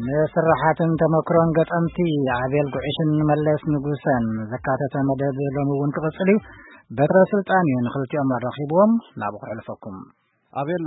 ስራሓትን ተመክሮን ገጠምቲ ዓቤል ጉዕሽን መለስ ንጉሰን ዘካተተ መደብ ለምውን ክቅጽል በትረ ስልጣን ንኽልቲኦም ረኺቦም ናብ ክሕልፈኩም አቤል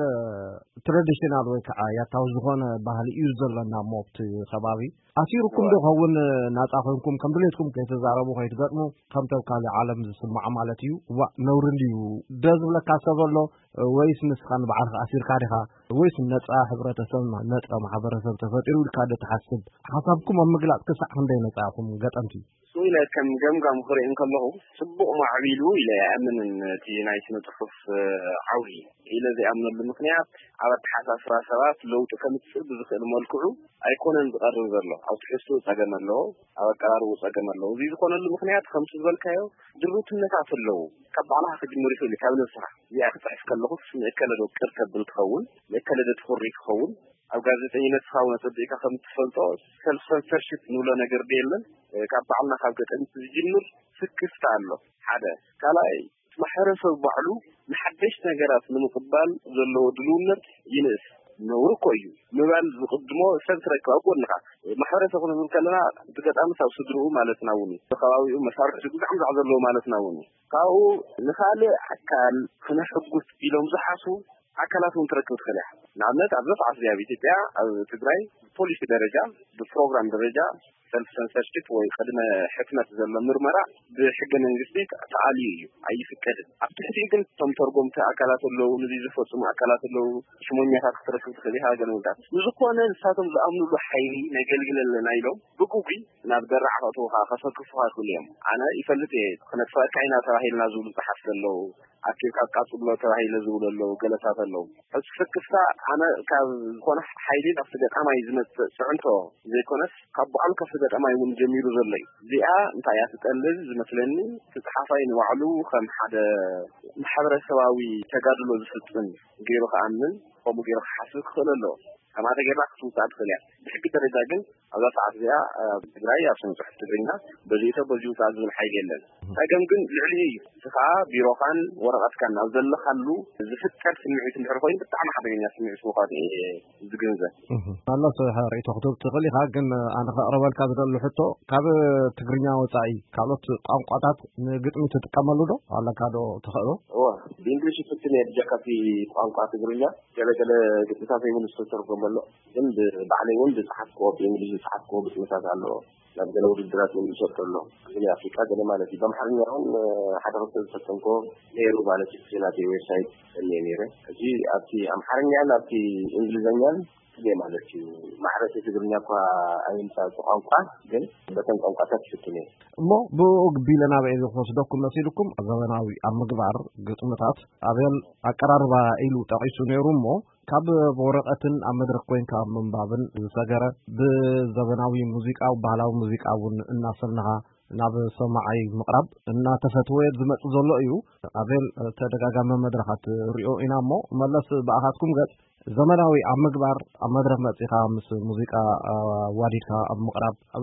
ትራዲሽናል ወይ ከዓ ያታው ዝኾነ ባህሊ እዩ ዘለና ሞብት ከባቢ አሲሩኩም ደኸውን ናጻፈንኩም ከም ድሌትኩም ከተዛረቡ ከይትገጥሙ ከም ተብካሊ ዓለም ዝስማዕ ማለት እዩ ዋ ነውርልዩ ደዝብለካ ሰበሎ ወይስ ንስኻን በዓልኻ አሲርካ ዲኻ ወይስ ነጻ ሕብረተሰብ ነጻ ማሕበረሰብ ተፈጢሩ ኢልካ ተሓስብ ሓሳብኩም ኣብ ምግላጽ ክሳዕ ክንደይ ነጻኹም ገጠምቲ سوينا كم جمجم خرين كله سبق معبيلو إلى أمن تينايت نتخف عوي إلى ذي أمن المقنعات على تحساس راسات لو تكمل سرب ذخير مالكعو أيكون بقرر ذرله أو تحسه تجمع له أو كارو تجمع له ذي يكون المقنعات خمس بالكايو دروت النتاف له كبعلها في الجمهورية اللي كامل الصراحة يا أخي تعرف كله اسمه كله كركب بالتخول كله تخرج خول أو جازتين تخاون تديك خم تفلتاس سلف سنسرشت نولا نجر ديلا كبعلنا خلقت أنت الجنور سكست عنه هذا كلاي محرس بعلو محدش نجارات من قبال ذلوا دلونر ينس نور كويو نوال قدمه سنترك أقولنا محرس أقول من كلنا تقدر أمس أو صدره مالت ناوني تخاوي مسار تقول عم تعذر مالت ناوني كاو نخالي أكل خنا حبوس إلهم زحاسو أكلاتهم تركوا خلاها نعمت عبد عصري بيتبع تدري بوليس درجة ببروغرام درجة سلف سنسرشيب ويخدم حكمة زلمة مرمرة بحق ننجسديك تعالي أي فكرة أبتحدي كنت تمترقم تأكلات اللو نزيز فوسم أكلات اللو شمونية تركوا خليها جنودا نزقوانا لساتهم لأمنوا بحيري نقلقل النايلو بقوقي نابدر عطوها خاصة كفوها كل يوم أنا إفلتي خنت فاكعنا تراهي النازول بحث اللو أكيد كاتب الله تراهي لزول اللو جلسات اللو بس فكرة أنا كون حيدين أفسد أما يزمت سعنته زي كونس كبعلك أفسد أما يوم جميل زلي زي نتايات تقلل مثلني تتحفين وعلو خم حدا محبر سواوي تجادل وزفتن غيره أمن ومغيره حسب خلله كما تجرب خصوصات خليا بحكي ترجعين هذا تعزية تجري عشان تحترمها بزيته بزيوت عزم الحي جلنا لكن ممكن العلي سخاء بيروقان ورقة كان أفضل خلو زفت كرس المعيش الحرفين بتعمل حبين يا سميع سوقات زجنزة الله صحيح رأيت خطوب تغلي خاجن أنا أروى الكابر اللي حطه كاب تجرينا وتعي كابلت قطعات قطعة تتكملوا له على كادو تخلو بإنجليش فتني أرجع في قطعات تجرينا جل قطعة في من السلطة كملوا جنب بعليهم بتحققوا بإنجليش تحققوا بمثال عنه لما نور الدراسة من الشرطة له في أفريقيا جل ما نتي دم حرنا هون حدا وصل سلطنكو هيرو على تفصيلات ويب سايت اللي نيره أجي أبتي أم حرنا أنا أبتي إنجليزيا ليه ما نتي معرفة تقولنا كوا أيام ساعة أنقطع جن بتن أنقطع تشتني ما بقبلنا بعيد خصوصكم نصيركم أذناوي أم جبار قطمتات أذن أقرار بإلو تعيشون يرومو كاب بورقتن أمدرك وين كاب من بابن زجرة بزبناوي موسيقى أو بعلاو موسيقى أو الناصرنها ناب سماعي مقرب النا تفتوي زمت زلوا أيو أذن تدقاق من مدرخات ريو إنامو ملص بأخاتكم قد زمناوي أمجبار أمدرك مسيقى مس موسيقى واديكا أب مقرب أو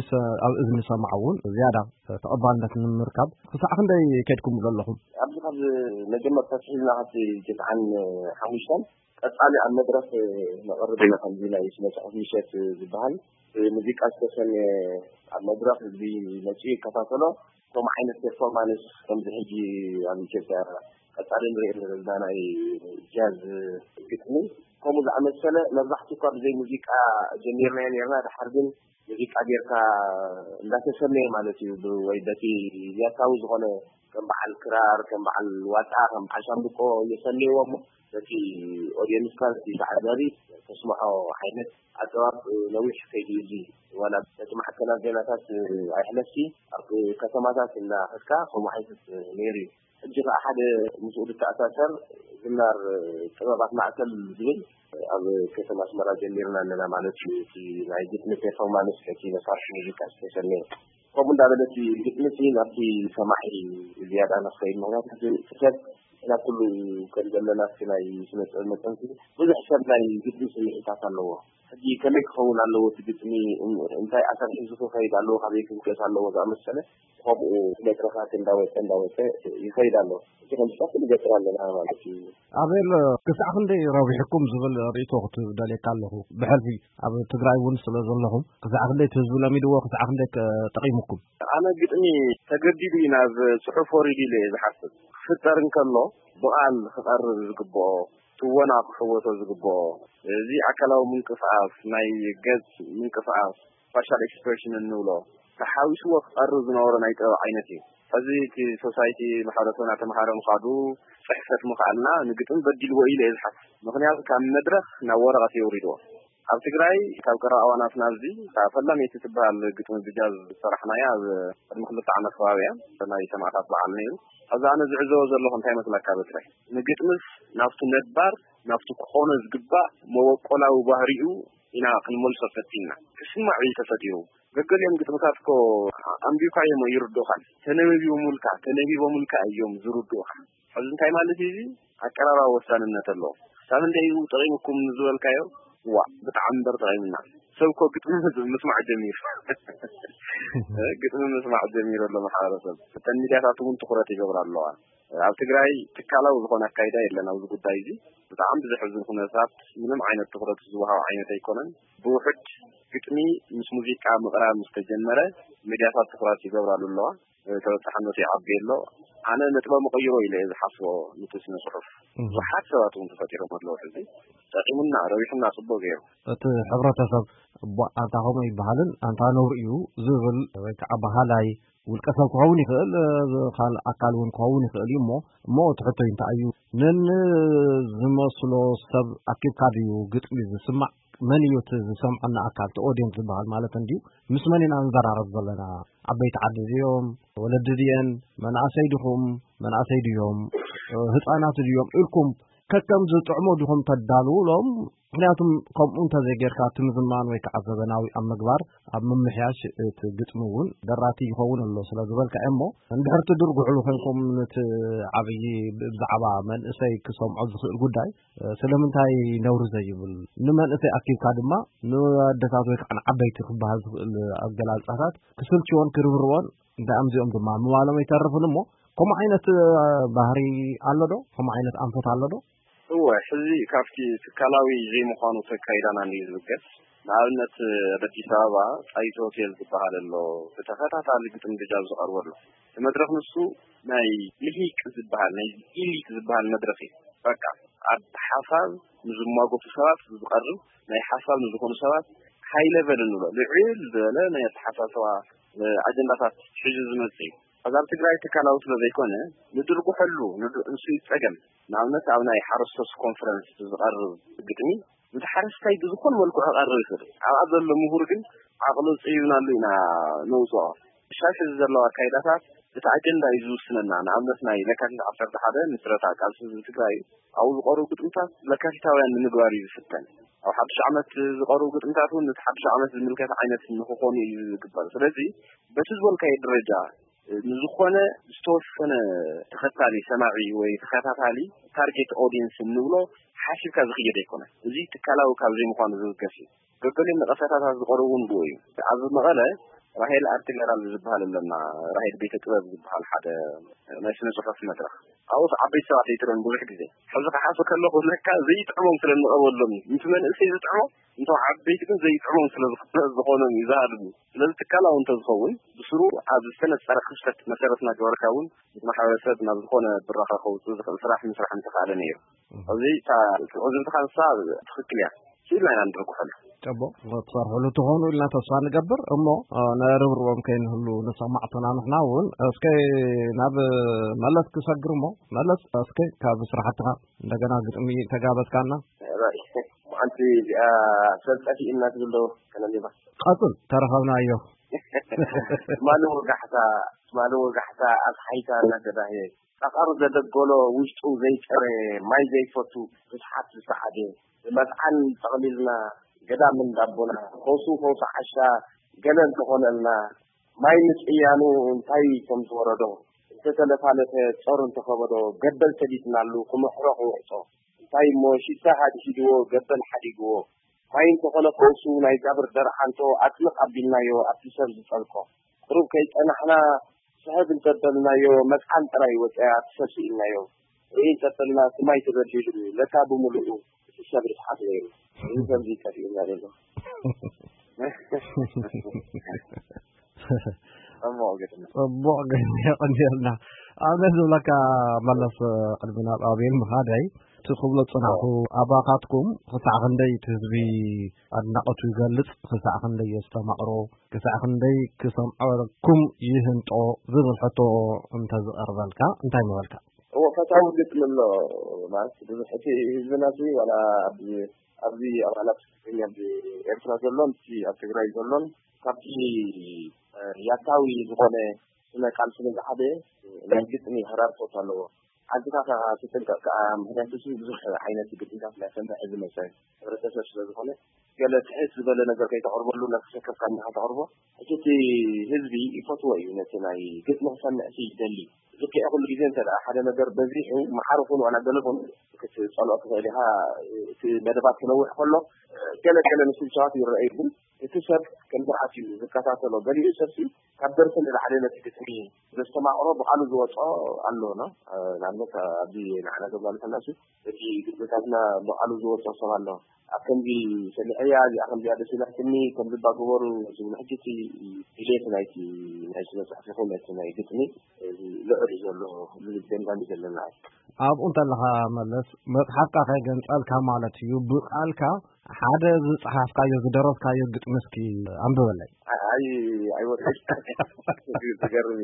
إذن سماعون زيادة تقبل لك من مركب فسأخن ده كيدكم زلهم أبغى نجمع تسهيل هذه جدعان حوشان أسأل عن مدرسة مقرب بين خمسين عشرة عشرة زبال موسيقى أساسا المدرسة اللي نجي كفاصلة ثم حين التفاعل كم تهجي عن كذا أسأل إن دانا جاز كتني هم إذا عمل سنة نزحت كار زي موسيقى جميلة يعني أنا حربين موسيقى ديرك لا تسمى مالتي ويدتي يا كاوز غنا كم بعل كرار كم بعل واتع كم عشان بكو يسميهم في أودينس كان في تعذاري تسمعوا حينت أتواب نويش كيجي ولا تسمع كلام جناتات عحلسي كسماتات إلا حسكا هم حيث ميري الجرى أحد مسؤول التأثير النار كبابات معتل زين أو كسم أسمرا جميرنا أننا معلش في عيدة نتفاهم معلش كي نصار شنيجي كاستيشنين ومن دابة في جتنسي نبتي سماحي زيادة أنا خير مهنات كتاب أنا كل كان جلنا فينا يسمى المتنسي وإذا حسبنا جتنسي اللي تعطى له ሕጂ ከመይ ክኸውን ኣለዎ ትግጥሚ እንታይ ኣሰር ሒዙ ክኸይድ ኣለዎ ካበይ ክምቀስ ኣለዎ ዝኣመሰለ ከምኡ ገጥረኻት እንዳወፀ ይኸይድ ኣሎ እቲ ከምፅፍ ንገጥር ኣለና ማለት እዩ ኣቤል ክሳዕ ክንደይ ረቢሕኩም ዝብል ርእቶ ክትደልየካ ኣለኹ ብሕልፊ ኣብ ትግራይ እውን ስለ ዘለኹም ክሳዕ ክንደይ ትህዝቡ ለሚድዎ ክሳዕ ክንደይ ጠቒሙኩም ኣነ ግጥሚ ተገዲዱ ናብ ፅሑፍ ወሪዱ ኢለ ዝሓስብ ክፍጠር እንከሎ ብቓል ክቐርብ ዝግብኦ ትወና ክሕወቶ ዝግብኦ እዚ ኣካላዊ ምንቅስቓስ ናይ ገጽ ምንቅስቓስ ፋሻል ኤክስፕሬሽን እንብሎ ተሓዊስዎ ክቐርብ ዝነበሮ ናይ ጥበብ ዓይነት እዩ ሕዚ እቲ ሶሳይቲ ማሕበረሰብና ተምሃሮ ምኻዱ ፅሕፈት ምኽኣልና ንግጥም በዲልዎ ኢለ ዝሓስብ ምክንያቱ ካብ መድረኽ ናብ ወረቐት የውሪድዎ ኣብ ትግራይ ካብ ቀረባ ኣዋናትና እዚ ፈላመይቲ ትበሃል ግጥሚ ብጃዝ ዝሰራሕናያ ኣብ ቅድሚ 2 ዓመት ከባቢያ ናይ ሰማዕታት በዓል ነይሩ ኣብዚ ኣነ ዝዕዘቦ ዘለኹ እንታይ መስለካ በትራይ ንግጥምስ ናብቲ ነባር ናብቲ ክኾነ ዝግባእ መወቆላዊ ባህሪኡ ኢና ክንመልሶ ፈቲና ክስማዕ እዩ ተፈጢሩ ገገሊኦም ግጥምታት እኮ ኣንቢብካ እዮም ይርድኡኻ ተነቢቦ ሙልካ እዮም ዝርድኡኻ ሕዚ እንታይ ማለት እዩ ኣቀራርባ ወሳንነት ኣለዎ ሳብ እንደይ ጠቒምኩም ዝበልካዮ ዋ ብጣዕሚ ጠቒምና ሰብ እኮ ግጥሚ ምስማዕ ጀሚሩ ኣሎ ማሕበረሰብ እተን ሚድያታት እውን ትኩረት ይገብራ ኣለዋ ኣብ ትግራይ ትካላዊ ዝኾነ ኣካይዳ የለን ኣብዚ ጉዳይ እዚ ብጣዕሚ ብዘሕዝን ኩነታት ምንም ዓይነት ትኩረት ዝወሃብ ዓይነት ኣይኮነን ብውሕድ ግጥሚ ምስ ሙዚቃ ምቕራብ ምስ ተጀመረ ሚድያታት ትኩረት ይገብራሉ ኣለዋ ተበፃሕነቱ ይዓቢ ኣሎ ኣነ ነጥበብ መቐይሮ ኢለ ዝሓስቦ ነቲ ስነ ጽሑፍ ብዙሓት ሰባት እውን ተፈጢሮም ኣለዉ ሕዚ ጠቂሙና ረቢሑና ጽቡቕ ገይሩ እቲ ሕብረተሰብ ኣንታ ኸመይ ይበሃልን ኣንታ ነውር እዩ ዝብል ወይ ከዓ ባህላይ ውልቀ ሰብ ክኸውን ይኽእል ካል ኣካል እውን ክኸውን ይኽእል እዩ እሞ ትሕቶይ እንታይ እዩ ዝመስሎ ሰብ ኣኪብካ ድዩ ግጥሚ ዝስማዕ መን እዩ እቲ ዝሰምዐና ኣካል እቲ ኦድየንስ ዝበሃል ማለት እንድዩ ምስ መን ኢና ንዘራረብ ዘለና ዓበይቲ ዓዲ ድዮም ወለዲ ድየን መናእሰይ ድኹም መናእሰይ ድዮም ህፃናት ድዮም ኢልኩም ከከም ዝጥዕሞ ድኹም ተዳልውሎም ምክንያቱም ከምኡ እንተዘይጌርካ እቲ ምዝማን ወይ ከዓ ዘበናዊ ኣብ ምግባር ኣብ ምምሕያሽ እቲ ግጥሚ እውን ደራቲ ይኸውን ኣሎ ስለ ዝበልካ እሞ እንድሕር ትድርጉዕሉ ኮይንኩም ነቲ ዓብዪ ብዛዕባ መንእሰይ ክሰምዖ ዝኽእል ጉዳይ ስለምንታይ ነውሪ ዘይብል ንመንእሰይ ኣኪብካ ድማ ንወደታት ወይ ከዓ ንዓበይቲ ክበሃል ዝኽእል ኣገላልጻታት ክስልችዎን ክርብርዎን እንታይ ኣምዚኦም ድማ ምባሎም ይተርፍን እሞ ከምኡ ዓይነት ባህሪ ኣሎ ዶ ከምኡ ዓይነት ኣንፈት ኣሎ ዶ ሕዚ ካብቲ ትካላዊ ዘይምዃኑ ተካይዳና እንዲዩ ዝብገስ ንኣብነት ኣዲስ ኣበባ ጣይቱ ሆቴል ዝበሃል ኣሎ ብተኸታታሊ ግጥም ብጃዝ ዝቐርቡ ኣሎ መድረኽ ንሱ ናይ ልሂቅ ዝበሃል ናይ ኢሊት ዝበሃል መድረኽ እዩ በቃ ኣብ ሓሳብ ንዝማጎቱ ሰባት ዝቐርብ ናይ ሓሳብ ንዝኾኑ ሰባት ሃይ ሌቨል እንብሎ ልዕል ዝበለ ናይ ኣተሓሳስባ ኣጀንዳታት ሒዙ ዝመጽእ እዩ ኣብ ትግራይ ትካላዊ ስለ ዘይኮነ ንድርጉሐሉ ንሱ ይፀገም ንኣብነት ኣብ ናይ ሓረስቶስ ኮንፈረንስ ዝቐርብ ግጥሚ እቲ ሓረስታይ ብዝኾነ መልክዑ ክቐርብ ይኽእል ኣብኣ ዘሎ ምሁር ግን ዓቕሉ ፅይብናሉ ኢና ነውፅኦ ሻሽ ዘለዋ ኣካይዳታት እቲ ኣጀንዳ እዩ ዝውስነና ንኣብነት ናይ ለካቲት 11 ምስረታ ቃልሲ ትግራይ ኣብኡ ዝቐርቡ ግጥምታት ለካቲታውያን ንምግባር እዩ ዝፍተን ኣብ ሓድሽ ዓመት ዝቐርቡ ግጥምታት እውን ነቲ ሓድሽ ዓመት ዝምልከት ዓይነት ንክኾኑ እዩ ዝግበር ስለዚ በቲ ዝበልካዮ ደረጃ ንዝኾነ ዝተወሰነ ተኸታሊ ሰማዒ ወይ ተኸታታሊ ታርጌት ኦዲየንስ እንብሎ ሓሲብካ ዝኽየድ ኣይኮነን እዚ ትካላዊ ካብ ዘይምዃኑ ዝብገስ እዩ ገገሊኦም ነቐሳታት ዝቐርቡን ብኡ እዩ ኣብ መቐለ ራሄል ኣርት ጋላሪ ዝበሃል ኣለና ራሄል ቤተ ጥበብ ዝበሃል ሓደ ናይ ስነ ጽሑፍ መድረኽ ኣብኡ ዓበይቲ ሰባት ይትረን ብዙሕ ግዜ ሕዚ ክሓሶ ከለኹ ለካ ዘይጥዕሞም ስለ ንቐርበሎምንቲ መንእሰይ ዝጥዕሞ እንቶም ዓበይቲ ግን ዘይጥዕሞም ስለ ዝኾኖም እዩ ዝሃልሙ ስለዚ ትካላዊ እንተዝኸውን ብስሩ ኣብ ዝተነፀረ ክፍተት መሰረትና ገበርካ እውን እቲ ማሕበረሰብ ናብ ዝኾነ ብራኸ ከውፅእ ዝኽእል ስራሕ ምስራሕ እንተኽኣለ ነይሩ ኣብዚ ዕዙምትኻ ንሳ ትኽክል እያ ሲኢልና ኢና ንድርጉሐሉ ጨቦ ትሰርሕሉ ትኾኑ ኢልና ተስፋ ንገብር እሞ ነርብርቦም ከይንህሉ ንሰማዕትና ንሕና እውን እስከ ናብ መለስ ክሰግር እሞ መለስ እስከ ካብ ስራሕትኻ እንደገና ግጥሚ ተጋበዝካና ሓንቲ ሰልጠፊ ኢና ትብሎ ከነሊባ ቀፅል ተረኸብናዮ ማሉ ወጋሕታ ኣብ ሓይታ እናገዳየ ቃቃሩ ዘደገሎ ውሽጡ ዘይጨረ ማይ ዘይፈቱ ብስሓት ዝሰዓደ መስዓን ጠቕሊልና ገዳም እንዳቦና ኮሱ ዓሻ ገለን ተኾነልና ማይ ንፅያኑ እንታይ ከም ዝወረዶ ዝተተለፋለተ ጾር እንተኸበዶ ገበል ተዲትናሉ ክምሕሮ ክውዕጦ እንታይ ሞ ሽታ ሓዲሽድዎ ገበል ሓዲግዎ ማይን ተቆለ ቆሱ ናይ ጋብር ደርሓንቶ አጥልቅ አቢልናዮ አትሰብ ዝጠልቆ ሩብ ከይጠናሕና ሰህብ እንተበልናዮ መጽዓን ጥራይ ወጣያ ተሰሲልናዮ ይህ ተጠልና ስማይ ተበድል ለካ በሙሉ ሰብር ተሐለ ይህ ዘምዚ ከፊና ለሎ صبوع قنيرنا أنا لك ملص قلبنا قابل مهادي تقبل صنعه أباقاتكم خسع خندي تزبي النقط يجلس خسع خندي يستمعرو خسع خندي كسمعركم يهنتو ذو الحطو انتز أرضلك انتهي مغلك هو فتاو قلت لله ما ذو حتي الزناسي ولا أبدي أغلب إني أبدي إرسال زلون في أتقرأي زلون كابتي ያታዊ ዝኾነ ስነቃል ስለዝሓደ ናይ ግጥሚ ህራር ተወታለዎ ዓድካ ከተንቀቃ ምክንያቱ ብዙሕ ዓይነት ግጥምታት ናይ ሰንበ ሕዚ መሰል ህብረተሰብ ስለዝኾነ ገለ ትሕት ዝበለ ነገር ከይተቕርበሉ ናክሰከፍካ እናተቕርቦ እቲ ህዝቢ ይፈትዎ እዩ ነቲ ናይ ግጥሚ ክሰምዕ ይደሊ ዝክአ ኩሉ ግዜ እንተ ሓደ ነገር በዚሑ መሓርፉን ዋላ ገለኹን ክትፀልኦ ትኽእል ኢኻ እቲ መደባት ክነውሕ ከሎ ገለ ምስልቻዋት ይረአዩ ግን እቲ ሰብ ከም ስርዓት እዩ ዝከታተሎ ገሊኡ ሰብሲ ካብ ደርሰን ንላዕሊ ነቲ ግጥሚ ዘስተማቕሮ ብቃሉ ዝወፅኦ ኣሎና ንኣብነት ኣብዚ ንዓና ገባልከናሱ እቲ ግጥምታትና ብቃሉ ዝወፅኦ ሰብ ኣሎ ኣብ ከምዚ ሰሚዐያ እዚኣ ከምዚኣ ደስ ኢላትኒ ከም ዝባ ግበሩ ዝብል ሕጂቲ ድሌት ናይቲ ናይ ስነ ፅሑፍ ይኹን ናይቲ ናይ ግጥሚ ልዕል እዩ ዘሎ ዝገንዳሚ ዘለና ኣብኡ እንተለኻ መለስ መፅሓፍካ ከይገንፀልካ ማለት እዩ ብቃልካ ሓደ ዝፅሓፍካዮ ዝደረስካዮ ግጥሚ እስኪ አንብበለይ ኣይወጣሽ ተገርሚ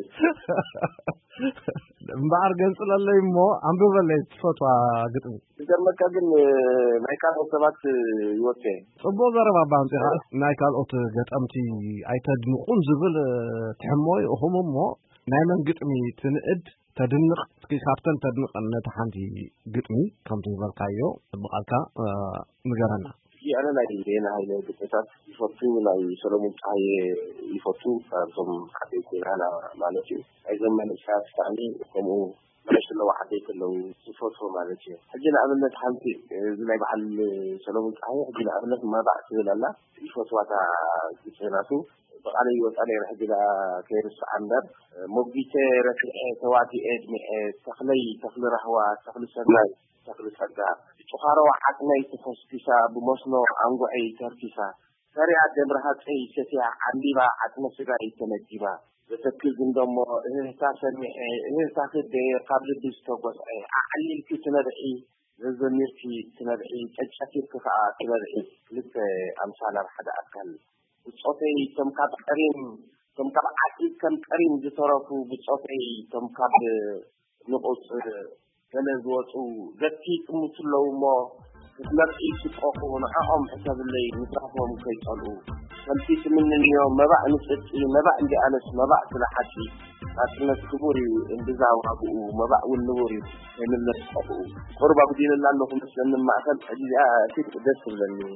እምበኣር ገንፅለለይ እሞ አንብበለይ ትፈትዋ ግጥሚ ዝገርመካ ግን ናይ ካልኦት ሰባት ይወፀ ፅቡቅ ዘረባ ባንፂኻ ናይ ካልኦት ገጠምቲ ኣይተድንቁን ዝብል ትሕሞይ እኹም እሞ ናይ መን ግጥሚ ትንእድ ተድንቕ ካብተን ተድንቐነት ሓንቲ ግጥሚ ከምቲ ዝበልካዮ ብቃልካ ንገረና أنا لا يدين هاي الكتاب يفوتوا لا يسلمون هاي يفوتوا فهم حقيقي أنا مالتي أيضا من الشاف ثاني كمو مش لو حقيقي لو يفوتوا مالتي حجنا عملنا تحمتي زي بحال سلمون هاي حجنا عملنا ما بعد ولا لا يفوتوا تاع جناسو بقالي وقالي راح جلا كيرس عندب مبيته رفع تواتي ادمي تخلي رحوا تخلي سناي تخلي سجا تخارو عقني تفسكيسا بمسنو عنقو أي تركيسا سريع دمرها أي سفيع عنديبا عقنا سجا أي تنجيبا بتركيز عندما تاخد قبل بيستوقف أعلي الكتنة دحي زمير في تنادحي تشكيل كفاءة تنادحي لك أمثال واحد أكل بصوتي تمكب عقيد كم قريم بتصرفوا بصوتي تمكب نقص كنزوت وذكيك مثلو ما تلاقي تقوى معهم حسب اللي نتعرفهم كيف يصلوا فلتيت من اليوم ما بعد نسأل ما بعد عندي أنس ما بعد لحدي أصلا كبوري انبزاع وأبوه ما بعد والنوري من الناس أبوه قرب أبو دين الله أنهم مسلم ما أخذ حديث أكيد دس لني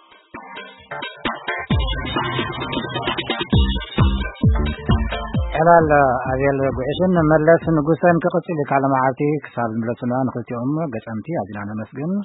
على أجل بعشن ملأ نجوسان كقصيدة على معاتي كسال ملأ سنان خلتي قسمتي أجل أنا مسجن